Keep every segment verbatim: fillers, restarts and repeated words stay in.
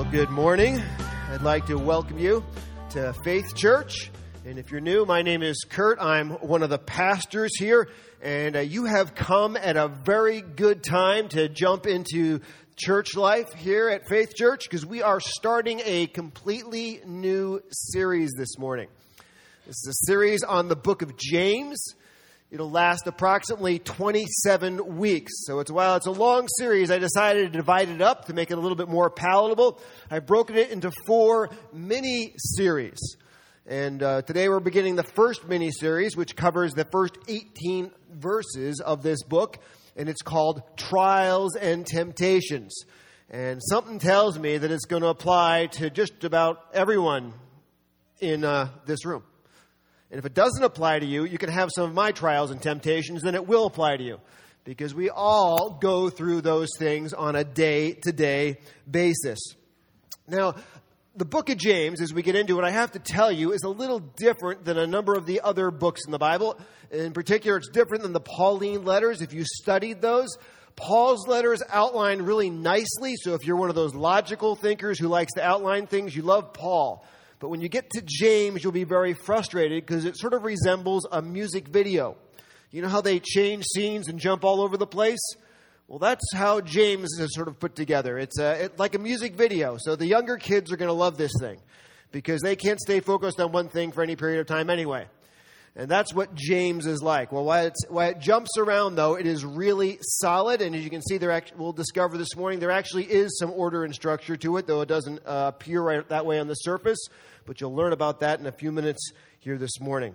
Good morning. I'd like to welcome you to Faith Church. And if you're new, my name is Kurt. I'm one of the pastors here. And uh, you have come at a very good time to jump into church life here at Faith Church, because we are starting a completely new series this morning. This is a series on the book of James. It'll last approximately twenty-seven weeks. So it's while it's a long series, I decided to divide it up to make it a little bit more palatable. I've broken it into four mini-series. And uh, today we're beginning the first mini-series, which covers the first eighteen verses of this book. And it's called Trials and Temptations. And something tells me that it's going to apply to just about everyone in uh, this room. And if it doesn't apply to you, you can have some of my trials and temptations, then it will apply to you. Because we all go through those things on a day-to-day basis. Now, the book of James, as we get into it, I have to tell you, is a little different than a number of the other books in the Bible. In particular, it's different than the Pauline letters. If you studied those, Paul's letters outline really nicely. So if you're one of those logical thinkers who likes to outline things, you love Paul. But when you get to James, you'll be very frustrated because it sort of resembles a music video. You know how they change scenes and jump all over the place? Well, that's how James is sort of put together. It's a, it, like a music video. So the younger kids are going to love this thing because they can't stay focused on one thing for any period of time anyway. And that's what James is like. Well, while, it's, while it jumps around, though, it is really solid. And as you can see, there act- we'll discover this morning, there actually is some order and structure to it, though it doesn't uh, appear right that way on the surface. But you'll learn about that in a few minutes here this morning.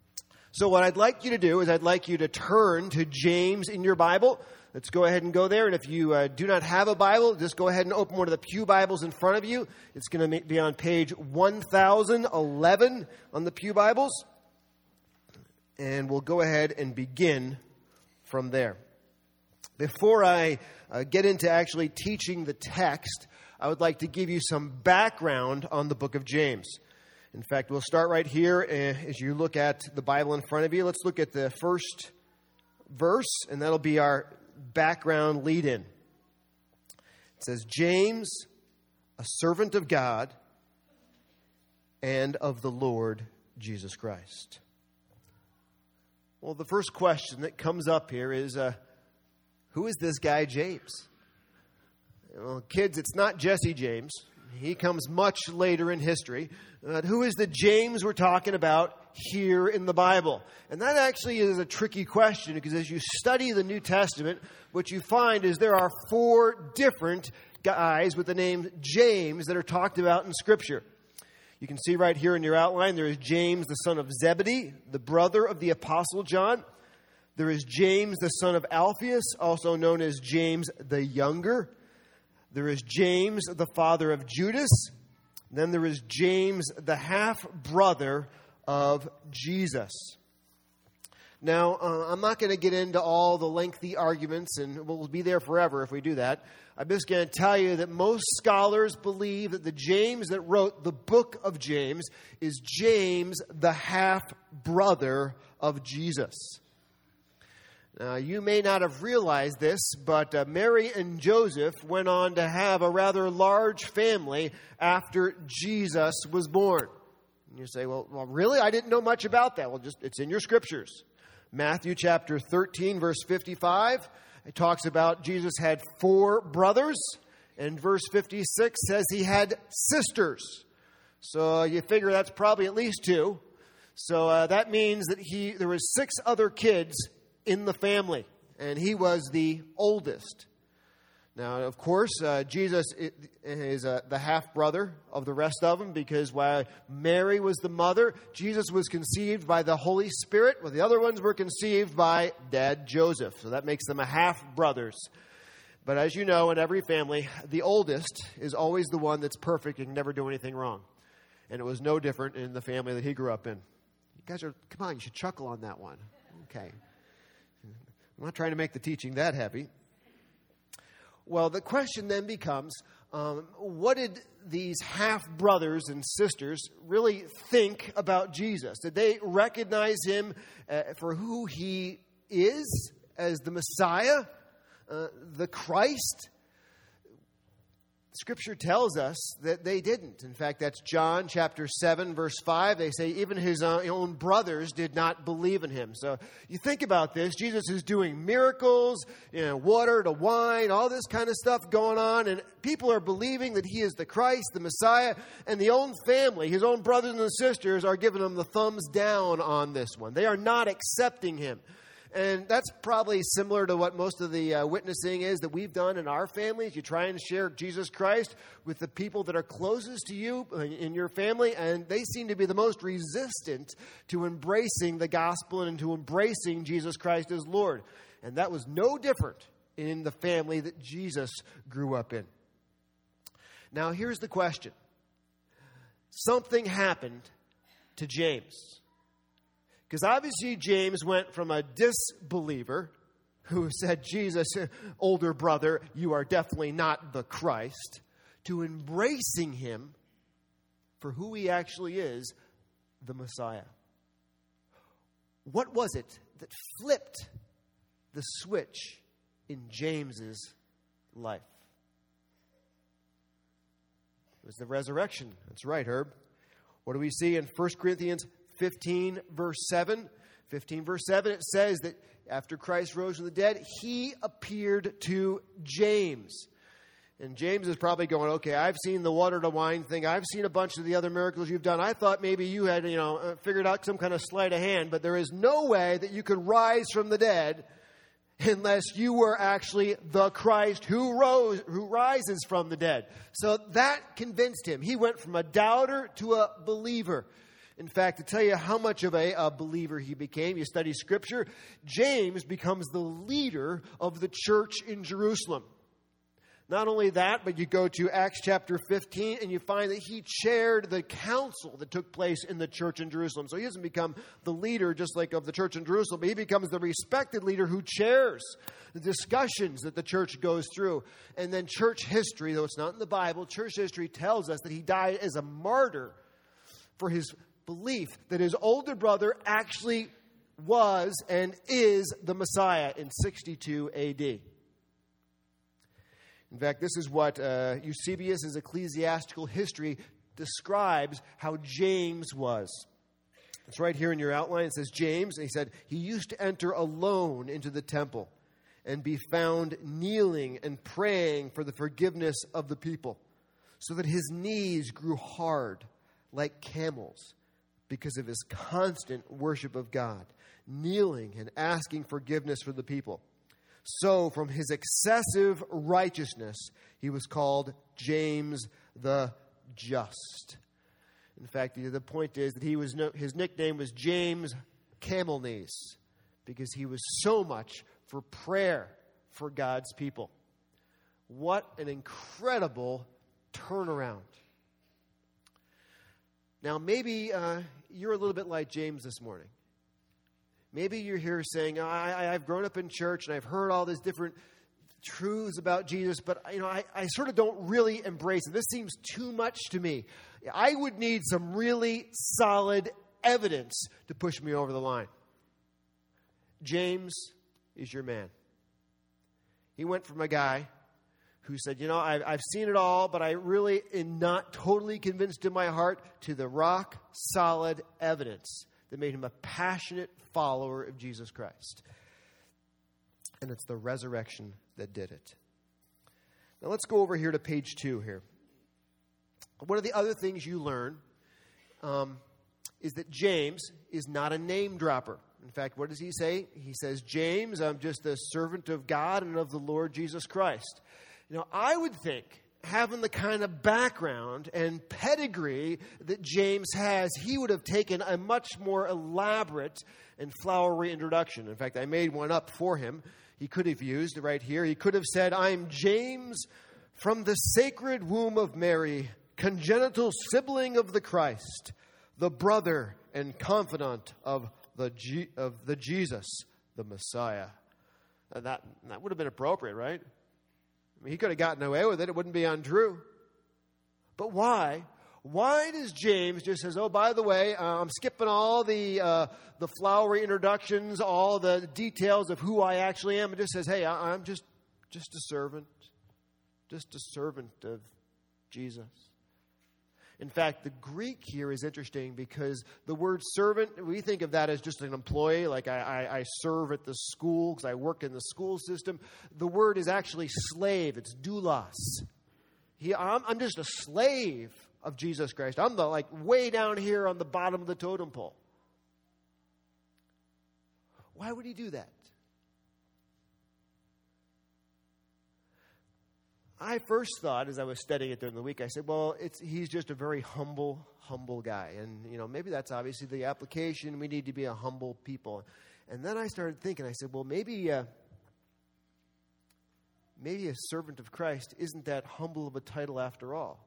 So what I'd like you to do is I'd like you to turn to James in your Bible. Let's go ahead and go there. And if you uh, do not have a Bible, just go ahead and open one of the pew Bibles in front of you. It's going to be on page one thousand eleven on the pew Bibles. And we'll go ahead and begin from there. Before I uh, get into actually teaching the text, I would like to give you some background on the book of James. In fact, we'll start right here uh, as you look at the Bible in front of you. Let's look at the first verse, and that'll be our background lead-in. It says, James, a servant of God and of the Lord Jesus Christ. Well, the first question that comes up here is, uh, who is this guy James? Well, kids, it's not Jesse James. He comes much later in history. Uh, who is the James we're talking about here in the Bible? And that actually is a tricky question because as you study the New Testament, what you find is there are four different guys with the name James that are talked about in Scripture. You can see right here in your outline, there is James, the son of Zebedee, the brother of the Apostle John. There is James, the son of Alphaeus, also known as James the Younger. There is James, the father of Judas. Then there is James, the half-brother of Jesus. Now, uh, I'm not going to get into all the lengthy arguments, and we'll be there forever if we do that. I'm just going to tell you that most scholars believe that the James that wrote the book of James is James, the half-brother of Jesus. Now, you may not have realized this, but uh, Mary and Joseph went on to have a rather large family after Jesus was born. And you say, well, well, really? I didn't know much about that. Well, just it's in your scriptures. Matthew chapter thirteen, verse fifty-five, it talks about Jesus had four brothers, and verse fifty-six says he had sisters. So uh, you figure that's probably at least two. So uh, that means that he there was six other kids in the family, and he was the oldest. Now, of course, uh, Jesus is uh, the half-brother of the rest of them, because while Mary was the mother, Jesus was conceived by the Holy Spirit, while the other ones were conceived by Dad Joseph. So that makes them a half-brothers. But as you know, in every family, the oldest is always the one that's perfect and can never do anything wrong. And it was no different in the family that he grew up in. You guys are, come on, you should chuckle on that one. Okay. I'm not trying to make the teaching that heavy. Well, the question then becomes, um, what did these half-brothers and sisters really think about Jesus? Did they recognize him uh, for who he is as the Messiah, uh, the Christ? Scripture tells us that they didn't. In fact, that's John chapter seven, verse five. They say even his own brothers did not believe in him. So you think about this. Jesus is doing miracles, you know, water to wine, all this kind of stuff going on. And people are believing that he is the Christ, the Messiah. And the own family, his own brothers and sisters, are giving him the thumbs down on this one. They are not accepting him. And that's probably similar to what most of the uh, witnessing is that we've done in our families. You try and share Jesus Christ with the people that are closest to you in your family, and they seem to be the most resistant to embracing the gospel and to embracing Jesus Christ as Lord. And that was no different in the family that Jesus grew up in. Now, here's the question. Something happened to James. Because obviously James went from a disbeliever who said, Jesus, older brother, you are definitely not the Christ, to embracing him for who he actually is, the Messiah. What was it that flipped the switch in James's life? It was the resurrection. That's right, Herb. What do we see in First Corinthians fifteen, verse seven? fifteen, verse seven, it says that after Christ rose from the dead, he appeared to James. And James is probably going, okay, I've seen the water to wine thing. I've seen a bunch of the other miracles you've done. I thought maybe you had, you know, figured out some kind of sleight of hand, but there is no way that you could rise from the dead unless you were actually the Christ who rose, who rises from the dead. So that convinced him. He went from a doubter to a believer. In fact, to tell you how much of a, a believer he became, you study Scripture, James becomes the leader of the church in Jerusalem. Not only that, but you go to Acts chapter fifteen, and you find that he chaired the council that took place in the church in Jerusalem. So he doesn't become the leader just like of the church in Jerusalem, but he becomes the respected leader who chairs the discussions that the church goes through. And then church history, though it's not in the Bible, church history tells us that he died as a martyr for his belief that his older brother actually was and is the Messiah in sixty-two A D. In fact, this is what uh, Eusebius' Ecclesiastical History describes how James was. It's right here in your outline. It says, James, he said, he used to enter alone into the temple and be found kneeling and praying for the forgiveness of the people, so that his knees grew hard like camels, because of his constant worship of God, kneeling and asking forgiveness for the people. So, from his excessive righteousness, he was called James the Just. In fact, the, the point is that he was no, his nickname was James Camel Knees, because he was so much for prayer for God's people. What an incredible turnaround. Now, maybe uh, you're a little bit like James this morning. Maybe you're here saying, oh, I, I've grown up in church and I've heard all these different truths about Jesus, but you know, I, I sort of don't really embrace it. This seems too much to me. I would need some really solid evidence to push me over the line. James is your man. He went from a guy who said, you know, I've, I've seen it all, but I really am not totally convinced in my heart, to the rock-solid evidence that made him a passionate follower of Jesus Christ. And it's the resurrection that did it. Now let's go over here to page two here. One of the other things you learn um, is that James is not a name dropper. In fact, what does he say? He says, James, I'm just a servant of God and of the Lord Jesus Christ. You know, I would think, having the kind of background and pedigree that James has, he would have taken a much more elaborate and flowery introduction. In fact, I made one up for him. He could have used it right here. He could have said, I'm James from the sacred womb of Mary, congenital sibling of the Christ, the brother and confidant of the G- of the Jesus, the Messiah. And that, that would have been appropriate, right? I mean, he could have gotten away with it. It wouldn't be untrue. But why? Why does James just says, oh, by the way, uh, I'm skipping all the uh, the flowery introductions, all the details of who I actually am, and just says, hey, I, I'm just, just a servant. Just a servant of Jesus. In fact, the Greek here is interesting because the word servant, we think of that as just an employee, like I, I, I serve at the school because I work in the school system. The word is actually slave. It's doulos. He, I'm, I'm just a slave of Jesus Christ. I'm the like way down here on the bottom of the totem pole. Why would he do that? I first thought, as I was studying it during the week, I said, well, it's, he's just a very humble, humble guy. And, you know, maybe that's obviously the application. We need to be a humble people. And then I started thinking, I said, well, maybe, uh, maybe a servant of Christ isn't that humble of a title after all.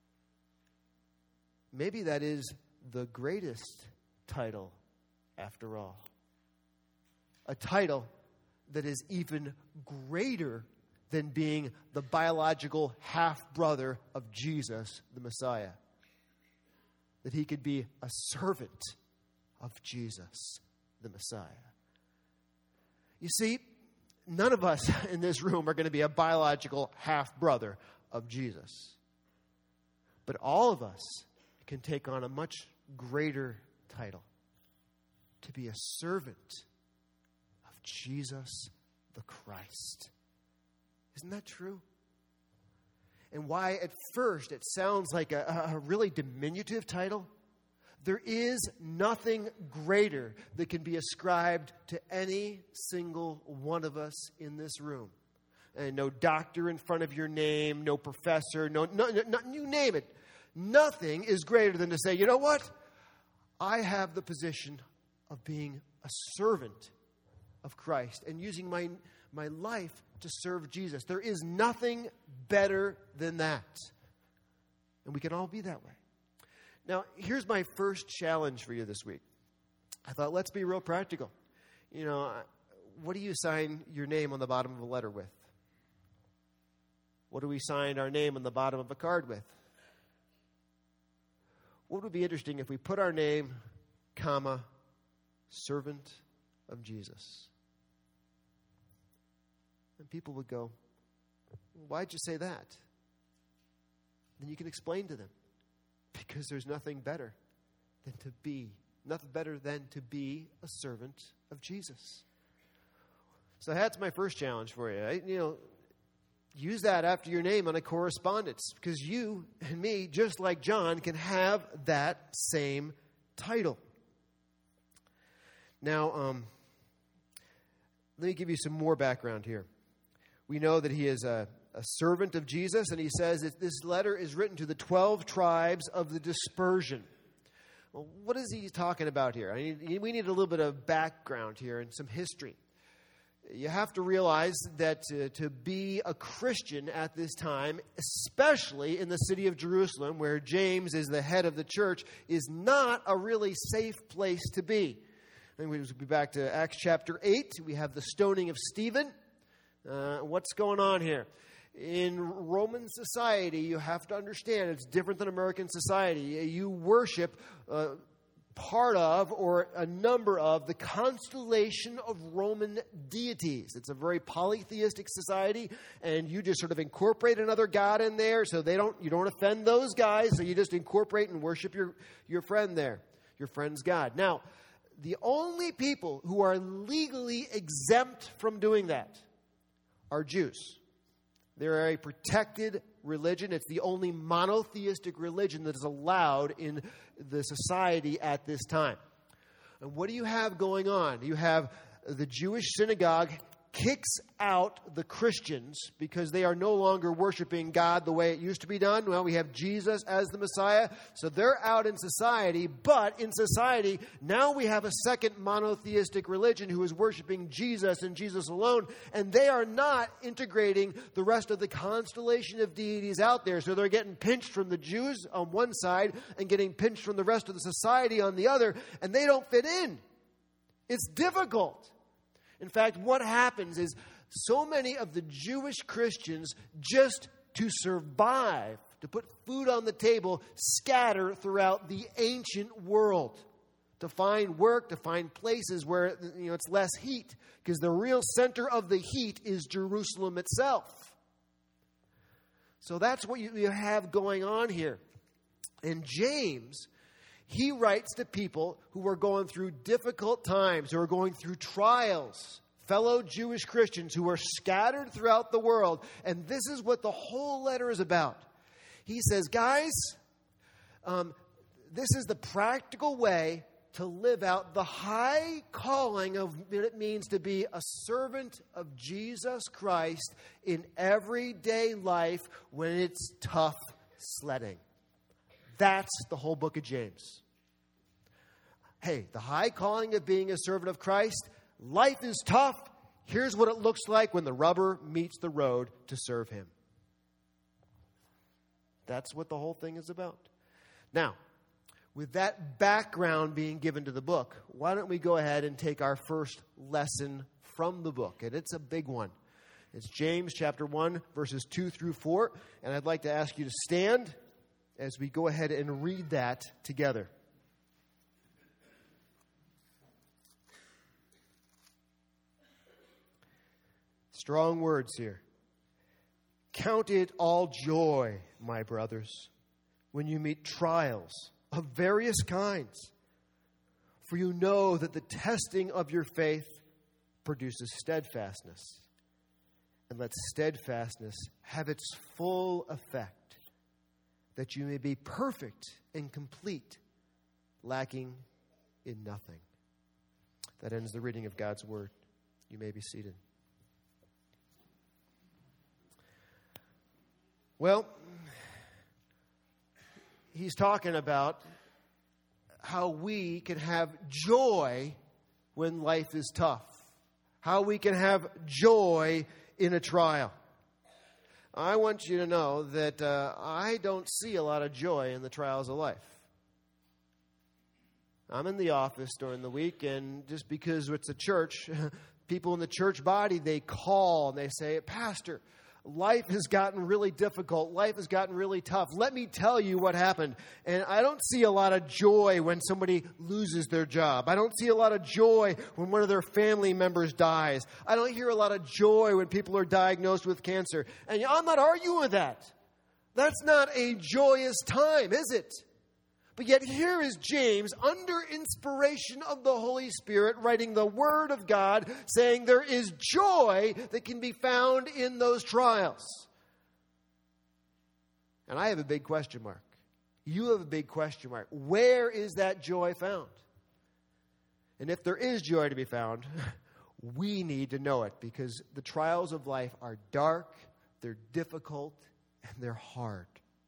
Maybe that is the greatest title after all. A title that is even greater than being the biological half-brother of Jesus, the Messiah. That he could be a servant of Jesus, the Messiah. You see, none of us in this room are going to be a biological half-brother of Jesus. But all of us can take on a much greater title. To be a servant of Jesus the Christ. Isn't that true? And why at first it sounds like a, a really diminutive title, there is nothing greater that can be ascribed to any single one of us in this room. And no doctor in front of your name, no professor, no, no, no, you name it. Nothing is greater than to say, you know what? I have the position of being a servant of Christ and using my, my life to serve Jesus. There is nothing better than that. And we can all be that way. Now, here's my first challenge for you this week. I thought, let's be real practical. You know, what do you sign your name on the bottom of a letter with? What do we sign our name on the bottom of a card with? What would be interesting if we put our name, comma, servant of Jesus? And people would go, why'd you say that? Then you can explain to them. Because there's nothing better than to be, nothing better than to be a servant of Jesus. So that's my first challenge for you. I, you know, use that after your name on a correspondence. Because you and me, just like John, can have that same title. Now, um, let me give you some more background here. We know that he is a, a servant of Jesus, and he says that this letter is written to the twelve tribes of the dispersion. Well, what is he talking about here? I mean, we need a little bit of background here and some history. You have to realize that to, to be a Christian at this time, especially in the city of Jerusalem, where James is the head of the church, is not a really safe place to be. And we'll be back to Acts chapter eight. We have the stoning of Stephen. Uh, what's going on here? In Roman society, you have to understand it's different than American society. You worship uh, part of or a number of the constellation of Roman deities. It's a very polytheistic society, and you just sort of incorporate another god in there, so they don't you don't offend those guys. So you just incorporate and worship your your friend there, your friend's god. Now, the only people who are legally exempt from doing that are Jews. They're a protected religion. It's the only monotheistic religion that is allowed in the society at this time. And what do you have going on? You have the Jewish synagogue kicks out the Christians because they are no longer worshiping God the way it used to be done. Well, we have Jesus as the Messiah, so they're out in society. But in society, now we have a second monotheistic religion who is worshiping Jesus and Jesus alone, and they are not integrating the rest of the constellation of deities out there. So they're getting pinched from the Jews on one side and getting pinched from the rest of the society on the other, and they don't fit in. It's difficult. In fact, what happens is so many of the Jewish Christians, just to survive, to put food on the table, scatter throughout the ancient world to find work, to find places where, you know, it's less heat, because the real center of the heat is Jerusalem itself. So that's what you, you have going on here. And James, he writes to people who are going through difficult times, who are going through trials, fellow Jewish Christians who are scattered throughout the world. And this is what the whole letter is about. He says, guys, um, this is the practical way to live out the high calling of what it means to be a servant of Jesus Christ in everyday life when it's tough sledding. That's the whole book of James. Hey, the high calling of being a servant of Christ, life is tough. Here's what it looks like when the rubber meets the road to serve him. That's what the whole thing is about. Now, with that background being given to the book, why don't we go ahead and take our first lesson from the book? And it's a big one. It's James chapter one, verses two through four. And I'd like to ask you to stand as we go ahead and read that together. Strong words here. Count it all joy, my brothers, when you meet trials of various kinds. For you know that the testing of your faith produces steadfastness. And let steadfastness have its full effect, that you may be perfect and complete, lacking in nothing. That ends the reading of God's word. You may be seated. Well, he's talking about how we can have joy when life is tough. How we can have joy in a trial. I want you to know that uh, I don't see a lot of joy in the trials of life. I'm in the office during the week, and just because it's a church, people in the church body, they call and they say, Pastor, life has gotten really difficult. Life has gotten really tough. Let me tell you what happened. And I don't see a lot of joy when somebody loses their job. I don't see a lot of joy when one of their family members dies. I don't hear a lot of joy when people are diagnosed with cancer. And I'm not arguing with that. That's not a joyous time, is it? But yet here is James, under inspiration of the Holy Spirit, writing the Word of God, saying there is joy that can be found in those trials. And I have a big question mark. You have a big question mark. Where is that joy found? And if there is joy to be found, we need to know it, because the trials of life are dark, they're difficult, and they're hard.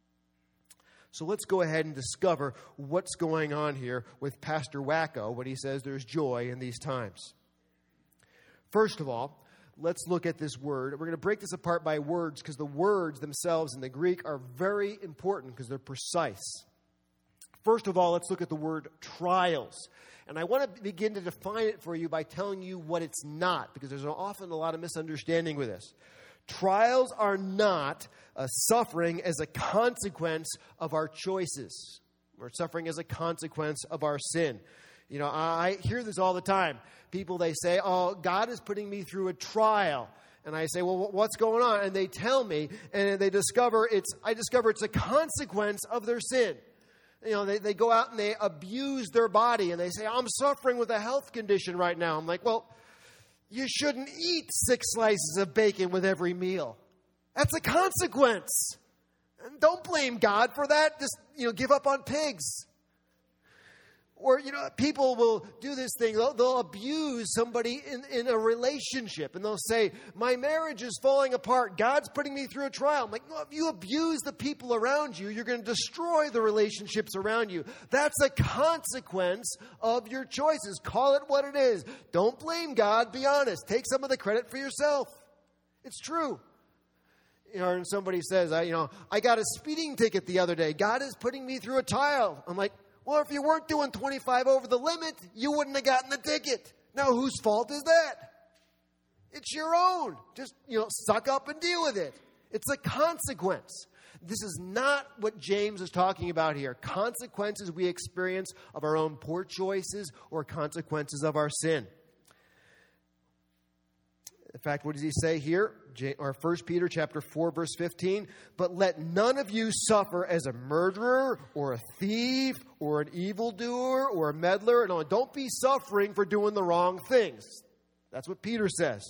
So let's go ahead and discover what's going on here with Pastor Wacko when he says there's joy in these times. First of all, let's look at this word. We're going to break this apart by words, because the words themselves in the Greek are very important because they're precise. First of all, let's look at the word trials. And I want to begin to define it for you by telling you what it's not, because there's often a lot of misunderstanding with this. Trials are not a suffering as a consequence of our choices. We're suffering as a consequence of our sin. You know, I hear this all the time. People, they say, oh, God is putting me through a trial. And I say, well, what's going on? And they tell me, and they discover it's, I discover it's a consequence of their sin. You know, they, they go out and they abuse their body, and they say, I'm suffering with a health condition right now. I'm like, well, you shouldn't eat six slices of bacon with every meal. That's a consequence. And don't blame God for that. Just, you know, give up on pigs. Or, you know, people will do this thing. They'll, they'll abuse somebody in, in a relationship. And they'll say, my marriage is falling apart. God's putting me through a trial. I'm like, well, if you abuse the people around you, you're going to destroy the relationships around you. That's a consequence of your choices. Call it what it is. Don't blame God. Be honest. Take some of the credit for yourself. It's true. You know, and somebody says, I, you know, I got a speeding ticket the other day. God is putting me through a trial. I'm like, well, if you weren't doing twenty-five over the limit, you wouldn't have gotten the ticket. Now, whose fault is that? It's your own. Just, you know, suck up and deal with it. It's a consequence. This is not what James is talking about here. Consequences we experience of our own poor choices or consequences of our sin. In fact, what does he say here? Or First Peter chapter four, verse fifteen. But let none of you suffer as a murderer or a thief or an evildoer or a meddler. No, don't be suffering for doing the wrong things. That's what Peter says.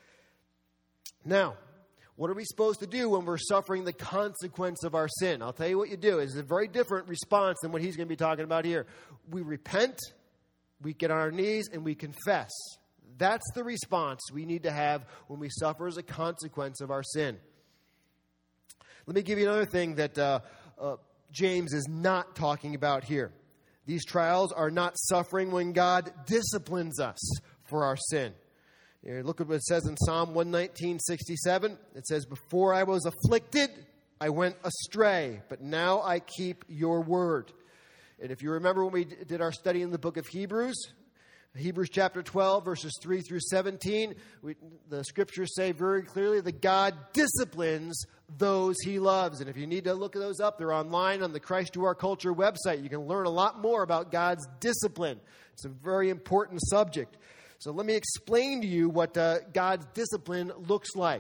Now, what are we supposed to do when we're suffering the consequence of our sin? I'll tell you what you do. It's a very different response than what he's going to be talking about here. We repent, we get on our knees, and we confess. That's the response we need to have when we suffer as a consequence of our sin. Let me give you another thing that uh, uh, James is not talking about here. These trials are not suffering when God disciplines us for our sin. Here, look at what it says in Psalm one nineteen, sixty-seven. It says, before I was afflicted, I went astray, but now I keep your word. And if you remember when we did our study in the book of Hebrews, Hebrews chapter twelve, verses three through seventeen, we, the scriptures say very clearly that God disciplines those he loves. And if you need to look those up, they're online on the Christ to Our Culture website. You can learn a lot more about God's discipline. It's a very important subject. So let me explain to you what uh, God's discipline looks like.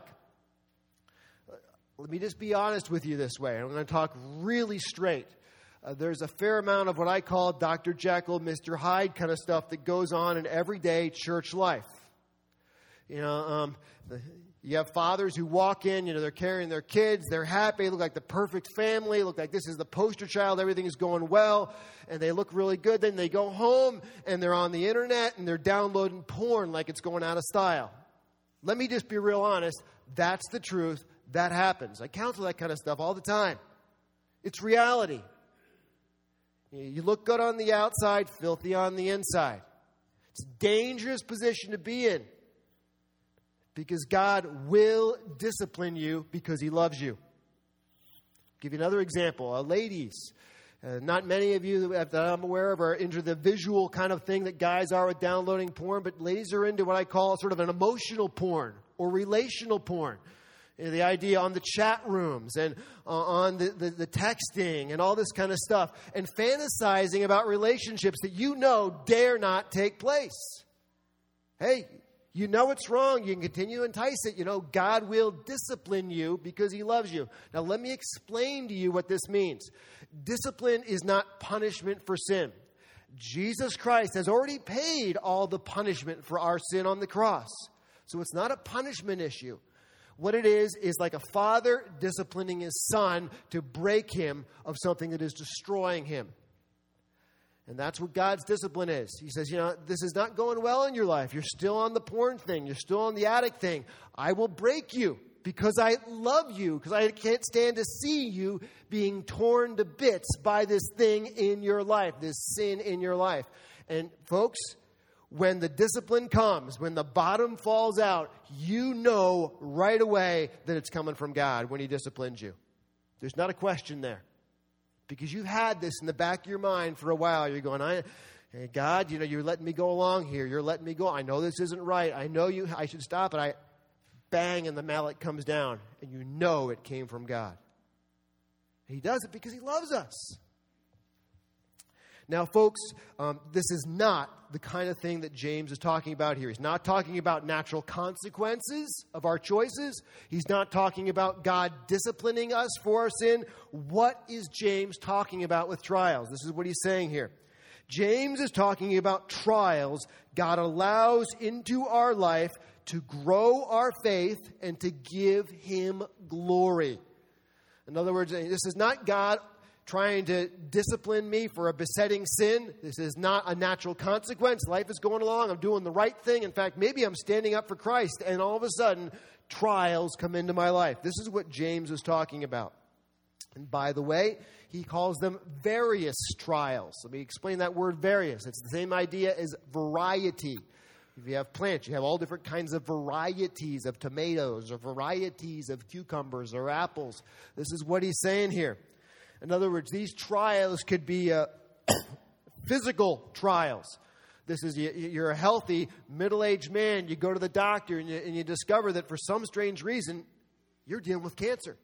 Let me just be honest with you this way. I'm going to talk really straight. Uh, there's a fair amount of what I call Doctor Jekyll, Mister Hyde kind of stuff that goes on in everyday church life. You know, um, the, you have fathers who walk in, you know, they're carrying their kids, they're happy, look like the perfect family, look like this is the poster child, everything is going well, and they look really good. Then they go home, and they're on the internet, and they're downloading porn like it's going out of style. Let me just be real honest. That's the truth. That happens. I counsel that kind of stuff all the time. It's reality. You look good on the outside, filthy on the inside. It's a dangerous position to be in because God will discipline you because he loves you. I'll give you another example. Uh, ladies, uh, not many of you that I'm aware of are into the visual kind of thing that guys are with downloading porn, but ladies are into what I call sort of an emotional porn or relational porn. You know, the idea on the chat rooms and uh, on the, the, the texting and all this kind of stuff. And fantasizing about relationships that you know dare not take place. Hey, you know it's wrong. You can continue to entice it. You know, God will discipline you because he loves you. Now, let me explain to you what this means. Discipline is not punishment for sin. Jesus Christ has already paid all the punishment for our sin on the cross. So it's not a punishment issue. What it is, is like a father disciplining his son to break him of something that is destroying him. And that's what God's discipline is. He says, you know, this is not going well in your life. You're still on the porn thing. You're still on the addict thing. I will break you because I love you, because I can't stand to see you being torn to bits by this thing in your life, this sin in your life. And folks, when the discipline comes, when the bottom falls out, you know right away that it's coming from God when he disciplines you. There's not a question there. Because you've had this in the back of your mind for a while. You're going, I, hey, God, you know, you're letting me go along here. You're letting me go. I know this isn't right. I know you. I should stop it. I bang, and the mallet comes down. And you know it came from God. He does it because he loves us. Now, folks, um, this is not the kind of thing that James is talking about here. He's not talking about natural consequences of our choices. He's not talking about God disciplining us for our sin. What is James talking about with trials? This is what he's saying here. James is talking about trials God allows into our life to grow our faith and to give him glory. In other words, this is not God trying to discipline me for a besetting sin. This is not a natural consequence. Life is going along. I'm doing the right thing. In fact, maybe I'm standing up for Christ, and all of a sudden, trials come into my life. This is what James is talking about. And by the way, he calls them various trials. Let me explain that word various. It's the same idea as variety. If you have plants, you have all different kinds of varieties of tomatoes or varieties of cucumbers or apples. This is what he's saying here. In other words, these trials could be uh, physical trials. This is, you're a healthy, middle-aged man. You go to the doctor and you, and you discover that for some strange reason, you're dealing with cancer.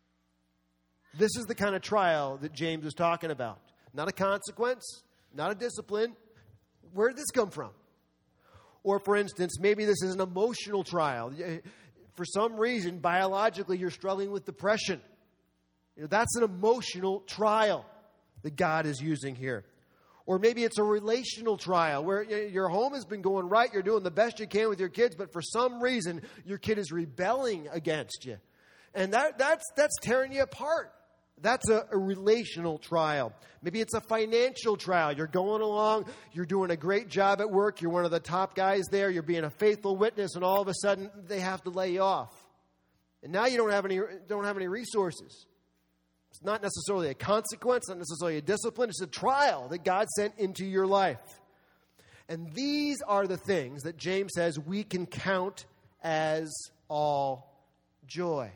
This is the kind of trial that James is talking about. Not a consequence, not a discipline. Where did this come from? Or, for instance, maybe this is an emotional trial. For some reason, biologically, you're struggling with depression. You know, that's an emotional trial that God is using here. Or maybe it's a relational trial where your home has been going right, you're doing the best you can with your kids, but for some reason, your kid is rebelling against you. And that, that's, that's tearing you apart. That's a, a relational trial. Maybe it's a financial trial. You're going along, you're doing a great job at work, you're one of the top guys there, you're being a faithful witness, and all of a sudden they have to lay you off. And now you don't have any don't have any resources. It's not necessarily a consequence, not necessarily a discipline. It's a trial that God sent into your life. And these are the things that James says we can count as all joy.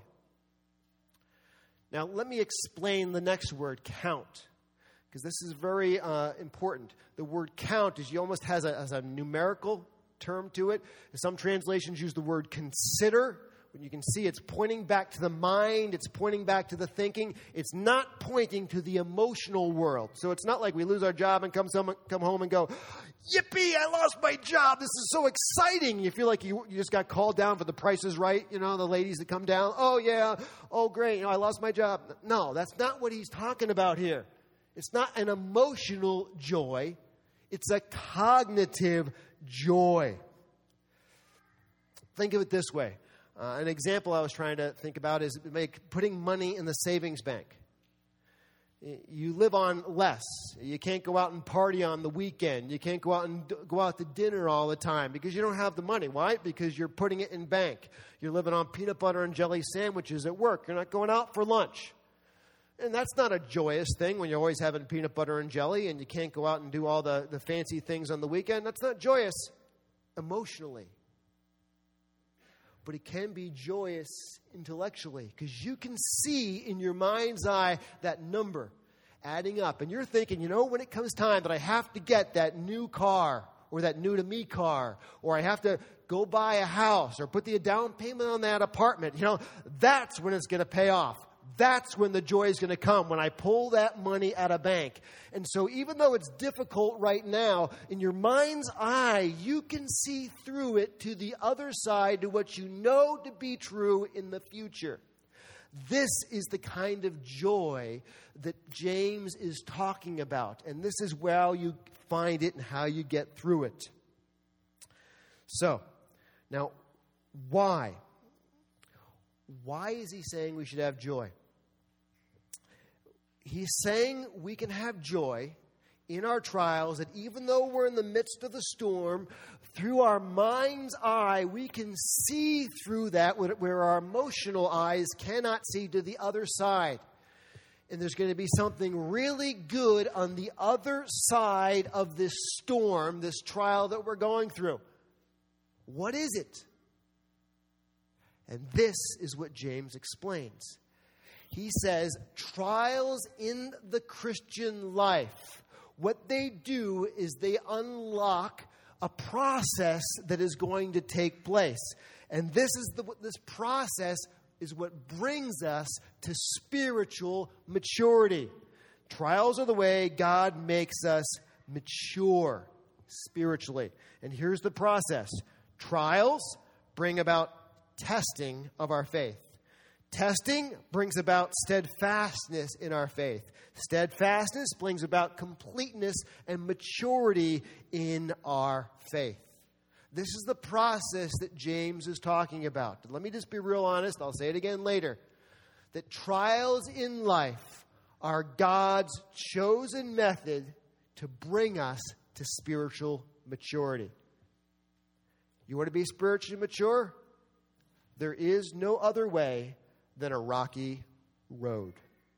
Now, let me explain the next word, count, because this is very uh, important. The word count is you almost has a, has a numerical term to it. Some translations use the word consider. When you can see it's pointing back to the mind, it's pointing back to the thinking. It's not pointing to the emotional world. So it's not like we lose our job and come, some, come home and go, yippee, I lost my job. This is so exciting. You feel like you, you just got called down for the Price is Right. You know, the ladies that come down. Oh, yeah. Oh, great. You know, I lost my job. No, that's not what he's talking about here. It's not an emotional joy. It's a cognitive joy. Think of it this way. Uh, an example I was trying to think about is make putting money in the savings bank. You live on less. You can't go out and party on the weekend. You can't go out and d- go out to dinner all the time because you don't have the money. Why? Because you're putting it in bank. You're living on peanut butter and jelly sandwiches at work. You're not going out for lunch. And that's not a joyous thing when you're always having peanut butter and jelly and you can't go out and do all the, the fancy things on the weekend. That's not joyous emotionally. But it can be joyous intellectually because you can see in your mind's eye that number adding up. And you're thinking, you know, when it comes time that I have to get that new car or that new-to-me car or I have to go buy a house or put the down payment on that apartment, you know, that's when it's going to pay off. That's when the joy is going to come, when I pull that money out of bank. And so even though it's difficult right now, in your mind's eye, you can see through it to the other side, to what you know to be true in the future. This is the kind of joy that James is talking about. And this is where you find it and how you get through it. So, now, why? Why is he saying we should have joy? He's saying we can have joy in our trials, that even though we're in the midst of the storm, through our mind's eye, we can see through that where our emotional eyes cannot see to the other side. And there's going to be something really good on the other side of this storm, this trial that we're going through. What is it? And this is what James explains. He says, trials in the Christian life, what they do is they unlock a process that is going to take place. And this is the, this process is what brings us to spiritual maturity. Trials are the way God makes us mature spiritually. And here's the process. Trials bring about testing of our faith. Testing brings about steadfastness in our faith. Steadfastness brings about completeness and maturity in our faith. This is the process that James is talking about. Let me just be real honest. I'll say it again later. That trials in life are God's chosen method to bring us to spiritual maturity. You want to be spiritually mature? There is no other way than a rocky road.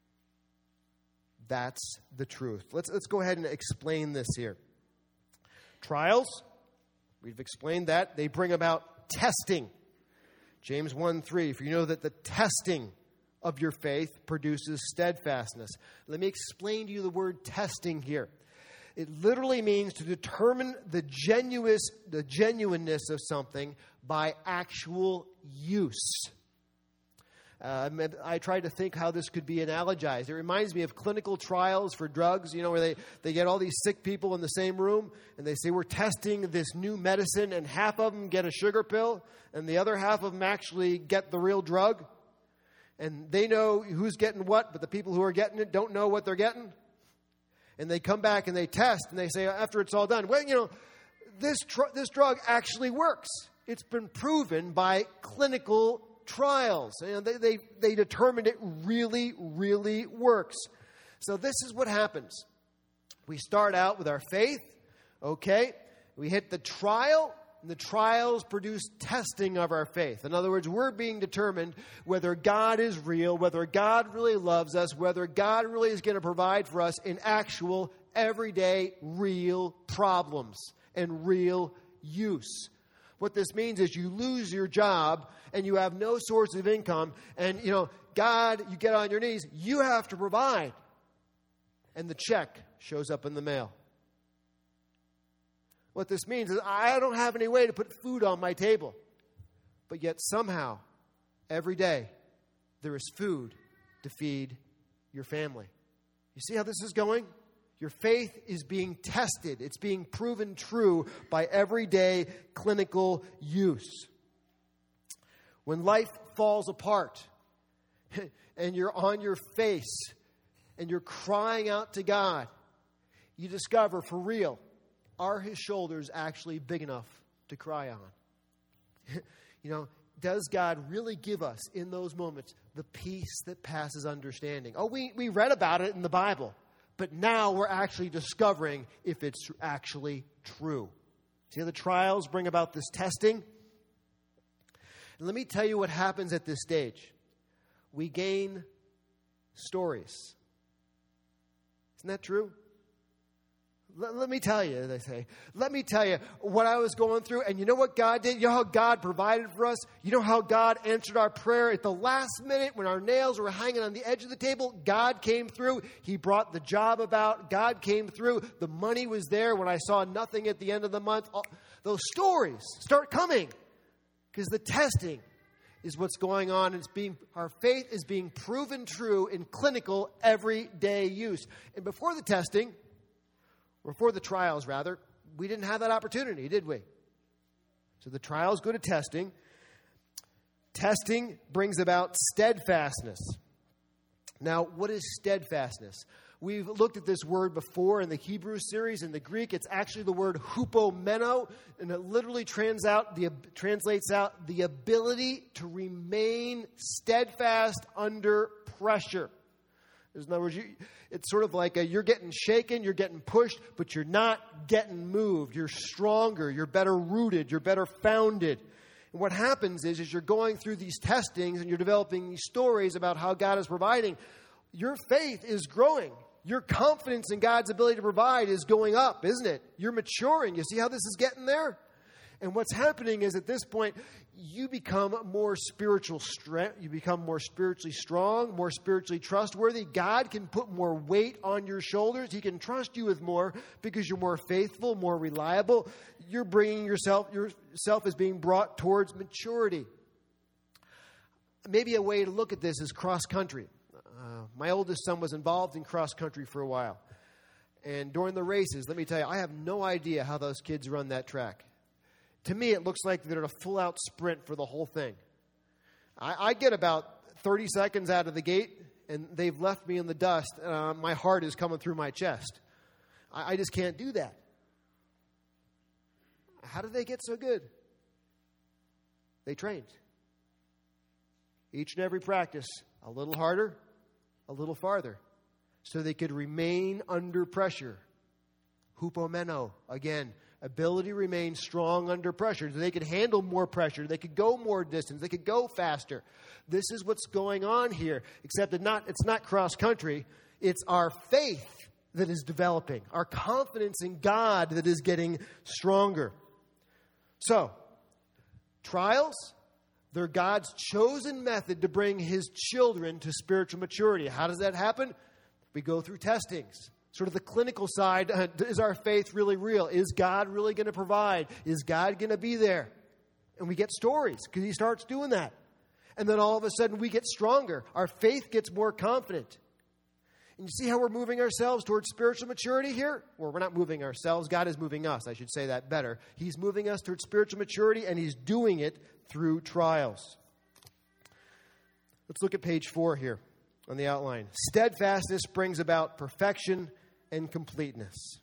That's the truth. Let's, let's go ahead and explain this here. Trials, we've explained that. They bring about testing. James one three, for you know that the testing of your faith produces steadfastness. Let me explain to you the word testing here. It literally means to determine the genuine, the genuineness of something by actual use. Uh, I tried to think how this could be analogized. It reminds me of clinical trials for drugs, you know, where they, they get all these sick people in the same room, and they say, we're testing this new medicine, and half of them get a sugar pill, and the other half of them actually get the real drug. And they know who's getting what, but the people who are getting it don't know what they're getting. And they come back and they test, and they say, after it's all done, well, you know, this tr- this drug actually works. It's been proven by clinical trials. And they, they, they determined it really, really works. So this is what happens. We start out with our faith, okay? We hit the trial, and the trials produce testing of our faith. In other words, we're being determined whether God is real, whether God really loves us, whether God really is going to provide for us in actual, everyday, real problems and real use. What this means is you lose your job and you have no source of income, and, you know, God, you get on your knees, you have to provide. And the check shows up in the mail. What this means is I don't have any way to put food on my table. But yet somehow, every day, there is food to feed your family. You see how this is going? Your faith is being tested. It's being proven true by everyday clinical use. When life falls apart and you're on your face and you're crying out to God, you discover for real, are his shoulders actually big enough to cry on? You know, does God really give us in those moments the peace that passes understanding? Oh, we, we read about it in the Bible. But now we're actually discovering if it's actually true. See how the trials bring about this testing? And let me tell you what happens at this stage. We gain stories. Isn't that true? Let, let me tell you, they say. Let me tell you what I was going through. And you know what God did? You know how God provided for us? You know how God answered our prayer at the last minute when our nails were hanging on the edge of the table? God came through. He brought the job about. God came through. The money was there when I saw nothing at the end of the month. All, those stories start coming because the testing is what's going on. It's being, our faith is being proven true in clinical, everyday use. And before the testing, before the trials, rather, we didn't have that opportunity, did we? So the trials go to testing. Testing brings about steadfastness. Now, what is steadfastness? We've looked at this word before in the Hebrew series. In the Greek, it's actually the word hupomeno, and it literally trans out the, translates out the ability to remain steadfast under pressure. In other words, you, it's sort of like a, you're getting shaken, you're getting pushed, but you're not getting moved. You're stronger, you're better rooted, you're better founded. And what happens is, is you're going through these testings and you're developing these stories about how God is providing. Your faith is growing. Your confidence in God's ability to provide is going up, isn't it? You're maturing. You see how this is getting there? And what's happening is at this point, you become more spiritual strength. You become more spiritually strong, more spiritually trustworthy. God can put more weight on your shoulders. He can trust you with more because you're more faithful, more reliable. You're bringing yourself, yourself is being brought towards maturity. Maybe a way to look at this is cross-country. Uh, my oldest son was involved in cross-country for a while. And during the races, let me tell you, I have no idea how those kids run that track. To me, it looks like they're a full-out sprint for the whole thing. I, I get about thirty seconds out of the gate, and they've left me in the dust. Uh, my heart is coming through my chest. I, I just can't do that. How did they get so good? They trained. Each and every practice, a little harder, a little farther, so they could remain under pressure. Hupomeno, again, ability to remain strong under pressure. They could handle more pressure. They could go more distance. They could go faster. This is what's going on here, except that not, it's not cross-country. It's our faith that is developing, our confidence in God that is getting stronger. So, trials, they're God's chosen method to bring his children to spiritual maturity. How does that happen? We go through testings. Sort of the clinical side, uh, is our faith really real? Is God really going to provide? Is God going to be there? And we get stories because he starts doing that. And then all of a sudden we get stronger. Our faith gets more confident. And you see how we're moving ourselves towards spiritual maturity here? Well, we're not moving ourselves. God is moving us. I should say that better. He's moving us towards spiritual maturity, and He's doing it through trials. Let's look at page four here on the outline. Steadfastness brings about perfection and completeness.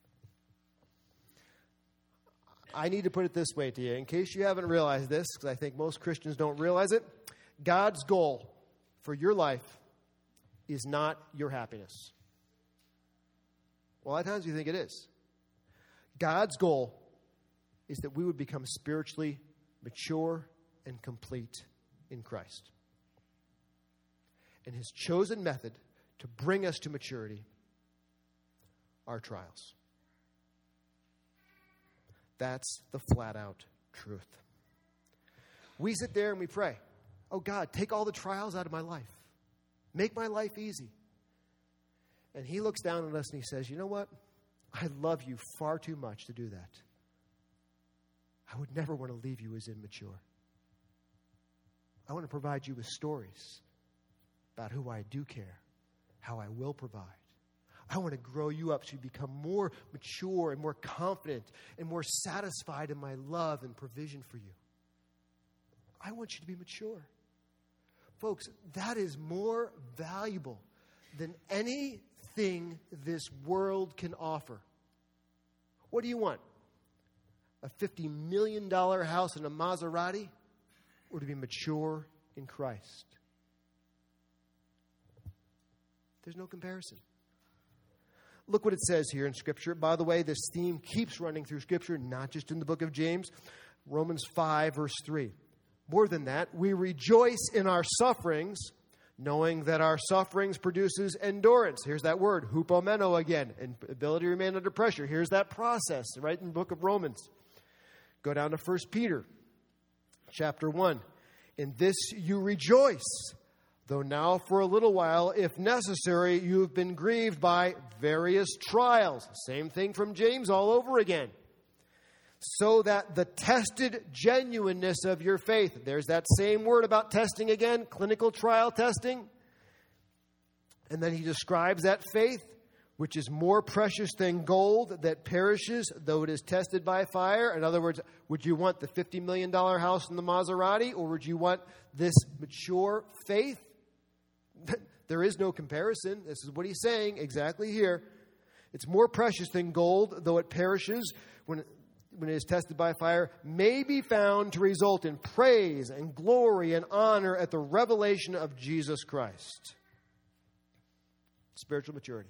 I need to put it this way to you, in case you haven't realized this, because I think most Christians don't realize it. God's goal for your life is not your happiness. Well, a lot of times we think it is. God's goal is that we would become spiritually mature and complete in Christ. And His chosen method to bring us to maturity are trials. That's the flat-out truth. We sit there and we pray, oh God, take all the trials out of my life. Make my life easy. And He looks down at us and He says, you know what? I love you far too much to do that. I would never want to leave you as immature. I want to provide you with stories about who I do care, how I will provide. I want to grow you up so you become more mature and more confident and more satisfied in my love and provision for you. I want you to be mature. Folks, that is more valuable than anything this world can offer. What do you want? A fifty million dollars house and a Maserati? Or to be mature in Christ? There's no comparison. Look what it says here in Scripture. By the way, this theme keeps running through Scripture, not just in the book of James. Romans five, verse three. More than that, we rejoice in our sufferings, knowing that our sufferings produces endurance. Here's that word, hupomeno again, and ability to remain under pressure. Here's that process, right in the book of Romans. Go down to First Peter, chapter one. In this you rejoice, though now for a little while, if necessary, you have been grieved by various trials. Same thing from James all over again. So that the tested genuineness of your faith, there's that same word about testing again, clinical trial testing. And then he describes that faith, which is more precious than gold that perishes, though it is tested by fire. In other words, would you want the fifty million dollars house in the Maserati, or would you want this mature faith? There is no comparison. This is what he's saying exactly here. It's more precious than gold, though it perishes when when it is tested by fire, may be found to result in praise and glory and honor at the revelation of Jesus Christ. Spiritual maturity.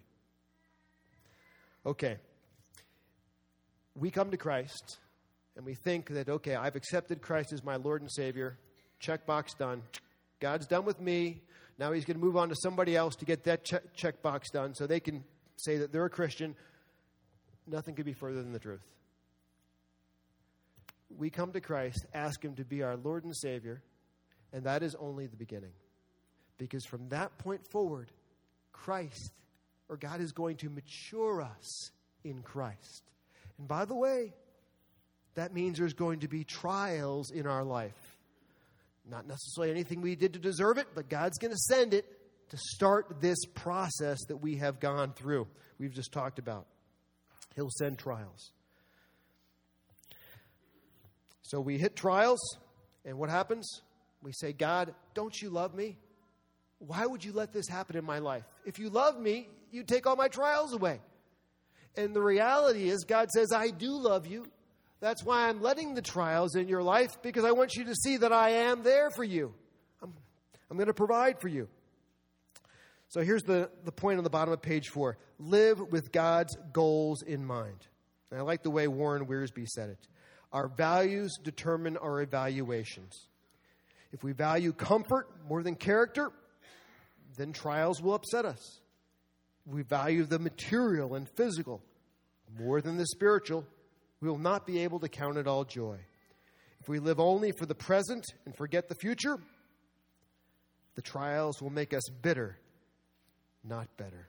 Okay. We come to Christ and we think that, okay, I've accepted Christ as my Lord and Savior. Checkbox done. God's done with me. Now He's going to move on to somebody else to get that check, checkbox done so they can say that they're a Christian. Nothing could be further than the truth. We come to Christ, ask Him to be our Lord and Savior, and that is only the beginning. Because from that point forward, Christ, or God, is going to mature us in Christ. And by the way, that means there's going to be trials in our life. Not necessarily anything we did to deserve it, but God's going to send it to start this process that we have gone through. We've just talked about. He'll send trials. So we hit trials, and what happens? We say, God, don't you love me? Why would you let this happen in my life? If you love me, you'd take all my trials away. And the reality is, God says, I do love you. That's why I'm letting the trials in your life, because I want you to see that I am there for you. I'm, I'm going to provide for you. So here's the, the point on the bottom of page four. Live with God's goals in mind. And I like the way Warren Wiersbe said it. Our values determine our evaluations. If we value comfort more than character, then trials will upset us. If we value the material and physical more than the spiritual, we will not be able to count it all joy. If we live only for the present and forget the future, the trials will make us bitter, not better.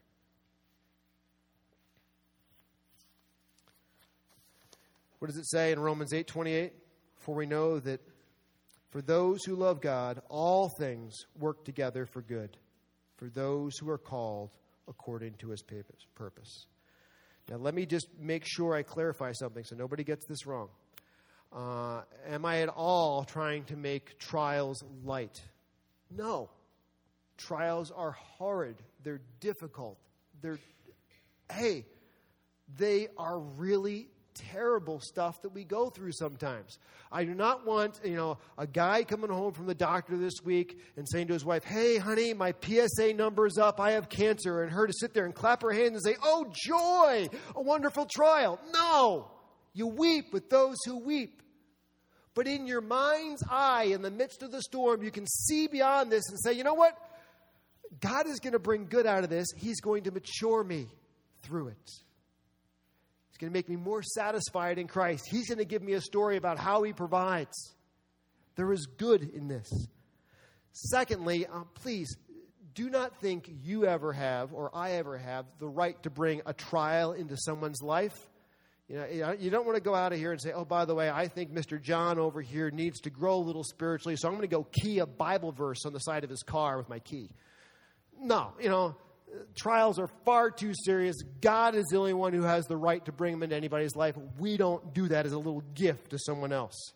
What does it say in Romans eight twenty-eight? For we know that For those who love God, all things work together for good, for those who are called according to his purpose. Now, let me just make sure I clarify something so nobody gets this wrong. Uh, am I at all trying to make trials light? No. Trials are horrid. They're difficult. They're, hey, they are really terrible stuff that we go through sometimes. I do not want, you know, a guy coming home from the doctor this week and saying to his wife, hey, honey, my P S A number's up, I have cancer, and her to sit there and clap her hands and say, oh, joy, a wonderful trial. No, you weep with those who weep. But in your mind's eye, in the midst of the storm, you can see beyond this and say, you know what? God is going to bring good out of this. He's going to mature me through it. He's going to make me more satisfied in Christ. He's going to give me a story about how he provides. There is good in this. Secondly, uh, please, do not think you ever have, or I ever have, the right to bring a trial into someone's life. You know, you don't want to go out of here and say, oh, by the way, I think Mister John over here needs to grow a little spiritually, so I'm going to go key a Bible verse on the side of his car with my key. No, you know, trials are far too serious. God is the only one who has the right to bring them into anybody's life. We don't do that as a little gift to someone else.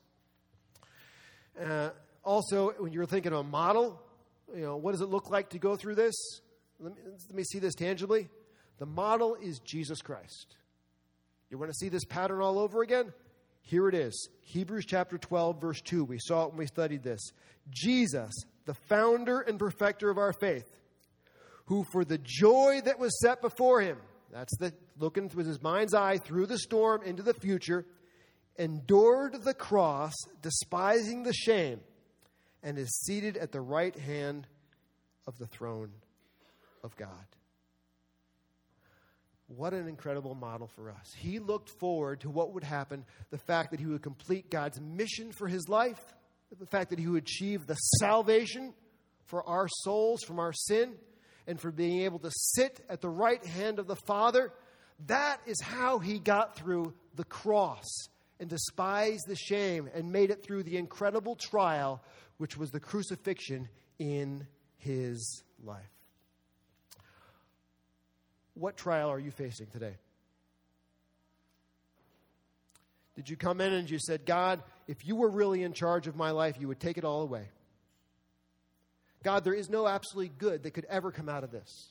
Uh, also, when you're thinking of a model, you know, what does it look like to go through this? Let me, let me see this tangibly. The model is Jesus Christ. You want to see this pattern all over again? Here it is. Hebrews chapter twelve, verse two. We saw it when we studied this. Jesus, the founder and perfecter of our faith, who for the joy that was set before him, that's the looking with his mind's eye through the storm into the future, endured the cross, despising the shame, and is seated at the right hand of the throne of God. What an incredible model for us. He looked forward to what would happen, the fact that he would complete God's mission for his life, the fact that he would achieve the salvation for our souls from our sin, and for being able to sit at the right hand of the Father. That is how he got through the cross and despised the shame and made it through the incredible trial, which was the crucifixion in his life. What trial are you facing today? Did you come in and you said, God, if you were really in charge of my life, you would take it all away? God, there is no absolutely good that could ever come out of this.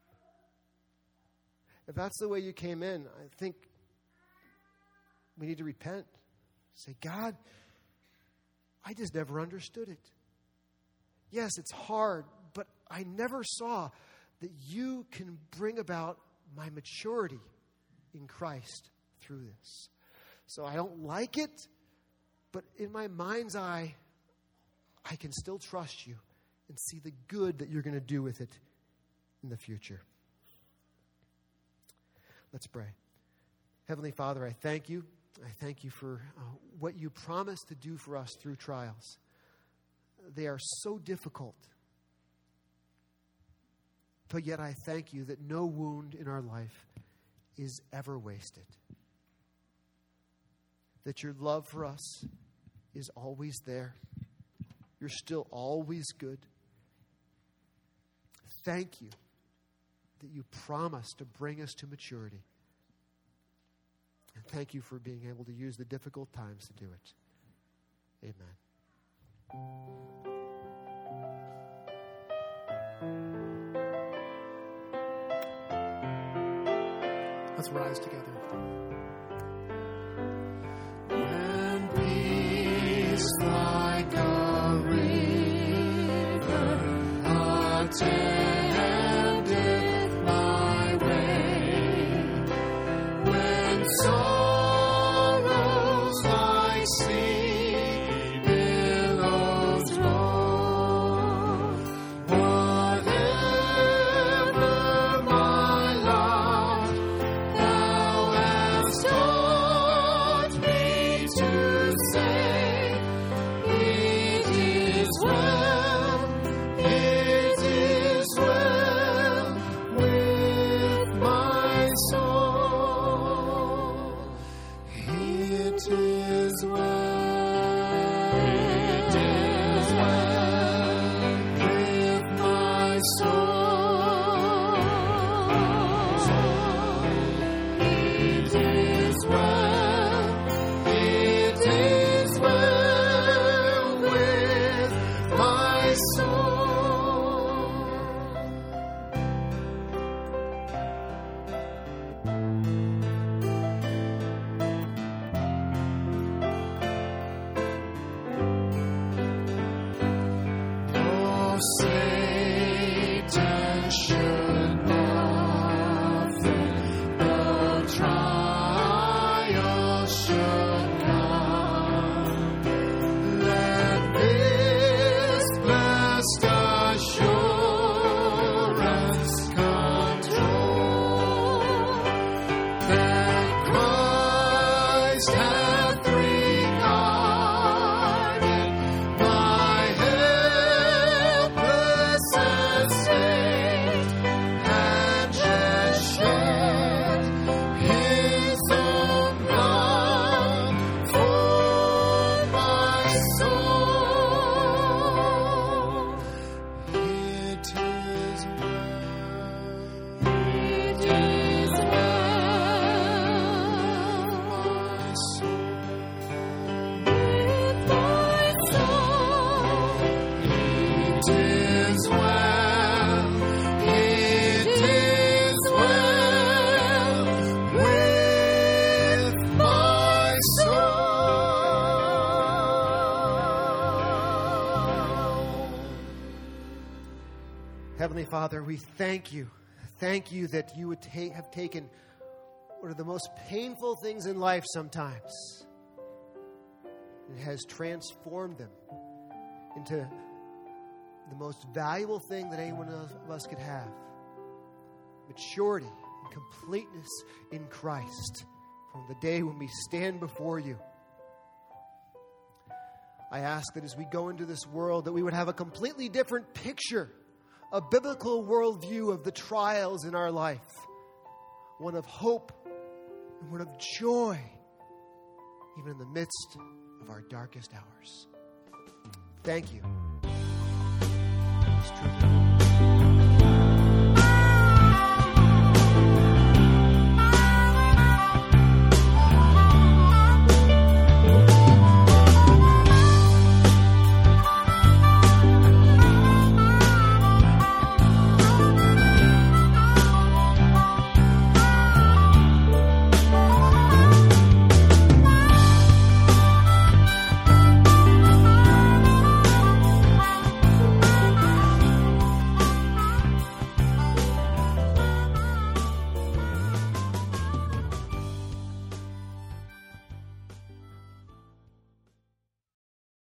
If that's the way you came in, I think we need to repent. Say, God, I just never understood it. Yes, it's hard, but I never saw that you can bring about my maturity in Christ through this. So I don't like it, but in my mind's eye, I can still trust you and see the good that you're going to do with it in the future. Let's pray. Heavenly Father, I thank you. I thank you for uh, what you promised to do for us through trials. They are so difficult. But yet I thank you that no wound in our life is ever wasted. That your love for us is always there. You're still always good. Thank you that you promised to bring us to maturity. And thank you for being able to use the difficult times to do it. Amen. Let's rise together. When peace like a river attendeth my way, when sorrows like sea billows roll, whatever my lot thou hast Satan should nothing but trial should come. Let this blessed assurance control that Christ hath regarded my helpless estate and just shed His own blood for my soul. It is well, it is well with my soul, with my soul. It is well, it is well with my soul. Heavenly Father, we thank you. Thank you that you would ta- have taken one of the most painful things in life sometimes and has transformed them into the most valuable thing that any one of us could have. Maturity and completeness in Christ from the day when we stand before you. I ask that as we go into this world that we would have a completely different picture, a biblical worldview of the trials in our life. One of hope and one of joy, even in the midst of our darkest hours. Thank you. It's true.